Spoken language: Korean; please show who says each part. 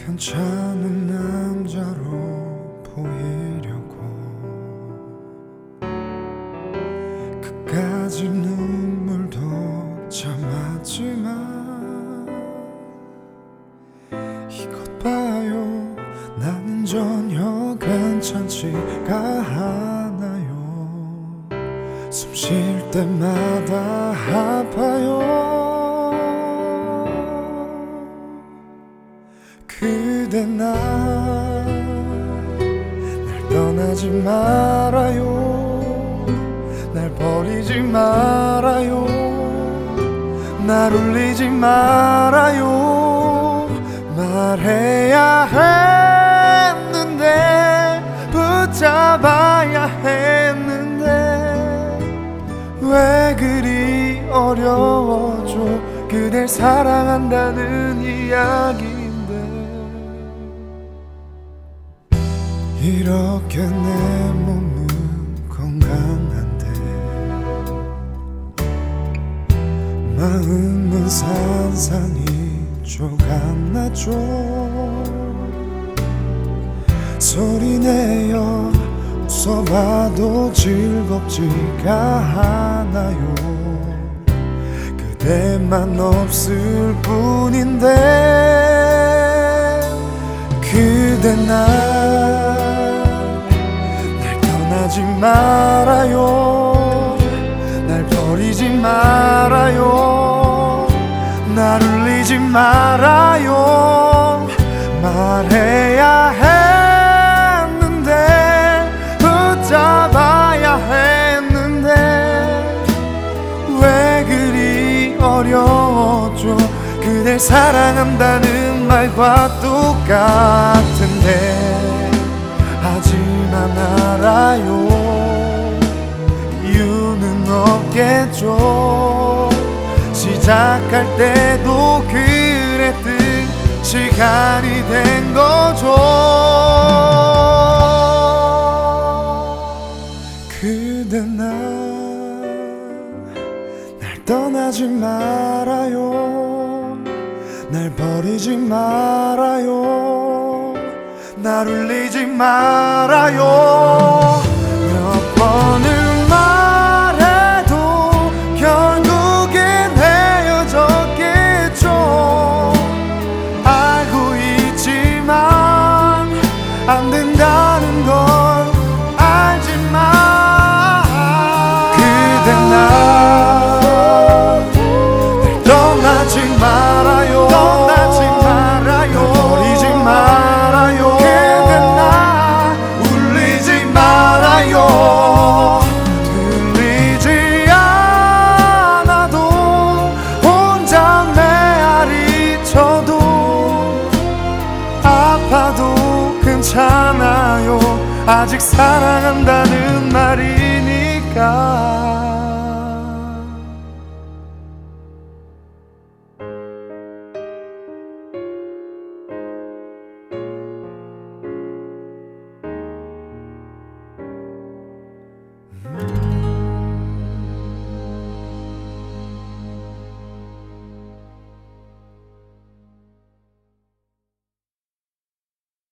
Speaker 1: 괜찮은 남자로 보이려고 그까지 눈물도 참았지만 이것 봐요, 나는 전혀 괜찮지가 않아요. 숨 쉴 때마다 아파요. 그대 날 떠나지 말아요. 날 버리지 말아요. 날 울리지 말아요. 말해야 했는데, 붙잡아야 했는데 왜 그리 어려워져. 그댈 사랑한다는 이야기인데 이렇게 내 몸은 건강한데 마음은 산산이 조각나죠. 소리내어 웃어봐도 즐겁지가 않아요. 그대만 없을 뿐인데 그대 날 떠나지 말아요. 날 버리지 말아요. 날 울리지 말아요. 말해야 했는데, 붙잡아야 했는데 왜 그리 어려워져. 그댈 사랑한다는 말과 똑같은데 하지만 알아요, 이유는 없겠죠. 시작할 때도 그랬듯 시간이 된 거죠. 그대 날 떠나지 말아요. 날 버리지 말아요. 날 울리지 말아요. 몇 번을 말해도 결국엔 헤어졌겠죠. 알고 있지만 안 된다는 걸 알지만 그대 날 떠나지 말아요. 떠나지 말아요. 버리지 말아요. 그대 날 울리지 말아요. 들리지 않아도 혼자 메아리 쳐도 아파도 괜찮아요. 아직 사랑한다는 말이니까.